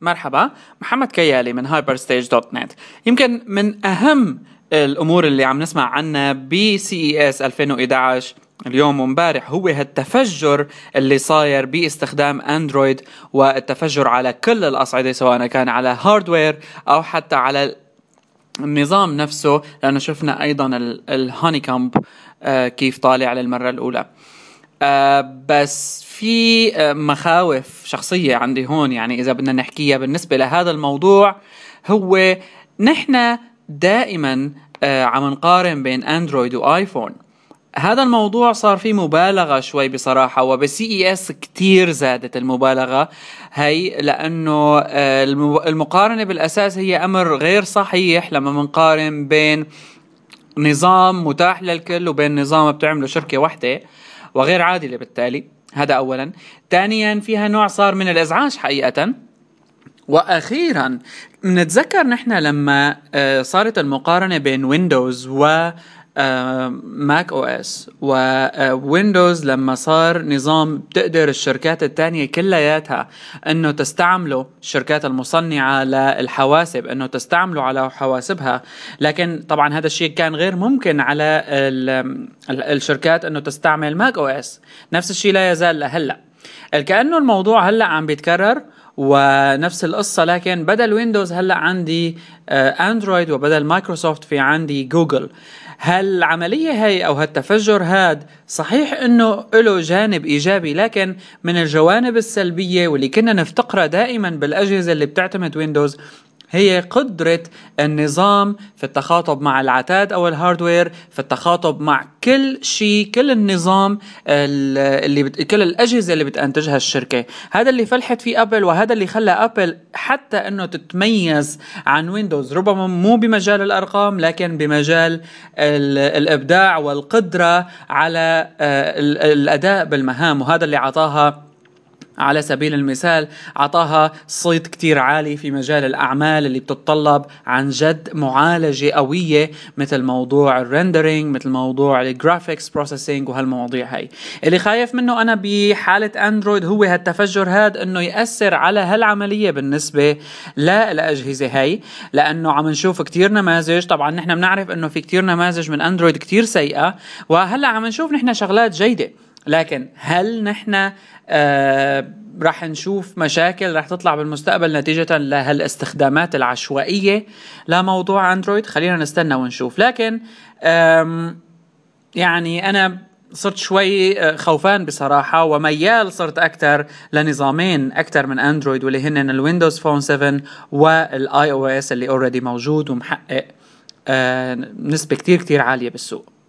مرحبا، محمد كيالي من hyperstage.net. يمكن من أهم الأمور اللي عم نسمع عنها CES 2011 اليوم ومبارح هو هالتفجر اللي صاير باستخدام اندرويد، والتفجر على كل الأصعدة سواء كان على هاردوير أو حتى على النظام نفسه، لأنه شفنا أيضا الهونيكومب كيف طالع للمرة الأولى. بس في مخاوف شخصية عندي هون، يعني إذا بدنا نحكيها بالنسبة لهذا الموضوع، هو نحن دائما عم نقارن بين أندرويد وآيفون. هذا الموضوع صار فيه مبالغة شوي بصراحة، وبCES كتير زادت المبالغة هي، لأنه المقارنة بالأساس هي أمر غير صحيح لما منقارن بين نظام متاح للكل وبين نظام بتعمله شركة واحدة وغير عادلة بالتالي. هذا أولا. ثانيا فيها نوع صار من الإزعاج حقيقة. وأخيرا نتذكر نحن لما صارت المقارنة بين ويندوز و ماك او اس وويندوز، لما صار نظام بتقدر الشركات التانية كلياتها انه تستعمله، الشركات المصنعة للحواسب انه تستعمله على حواسبها، لكن طبعا هذا الشيء كان غير ممكن على الشركات انه تستعمل ماك او اس. نفس الشيء لا يزال لهلا، كأنه الموضوع هلا عم بيتكرر ونفس القصة، لكن بدل ويندوز هلا عندي اندرويد، وبدل مايكروسوفت في عندي جوجل. هالعملية هي أو هالتفجر هاد صحيح أنه له جانب إيجابي، لكن من الجوانب السلبية واللي كنا نفتقرها دائما بالأجهزة اللي بتعتمد ويندوز هي قدرة النظام في التخاطب مع العتاد أو الهاردوير، في التخاطب مع كل شيء، كل النظام كل الأجهزة اللي بتنتجها الشركة. هذا اللي فلحت فيه أبل، وهذا اللي خلى أبل حتى أنه تتميز عن ويندوز، ربما مو بمجال الأرقام لكن بمجال الإبداع والقدرة على الأداء بالمهام. وهذا اللي عطاها على سبيل المثال عطاها صيت كتير عالي في مجال الأعمال اللي بتتطلب عن جد معالجة قوية، مثل موضوع الريندرينج، مثل موضوع الجرافيكس بروسيسنج، وهالمواضيع هاي. اللي خايف منه أنا بحالة أندرويد هو هالتفجر هاد إنه يأثر على هالعملية بالنسبة للأجهزة هاي، لأنه عم نشوف كتير نماذج. طبعا نحن بنعرف إنه في كتير نماذج من أندرويد كتير سيئة، وهلأ عم نشوف نحن شغلات جيدة، لكن هل نحن راح نشوف مشاكل راح تطلع بالمستقبل نتيجة لهالاستخدامات العشوائية لموضوع أندرويد؟ خلينا نستنى ونشوف. لكن يعني أنا صرت شوي خوفان بصراحة، وميال صرت أكتر لنظامين أكتر من أندرويد، واللي هن الويندوز فون 7 والآي او اس اللي already موجود ومحقق نسبة كتير عالية بالسوق.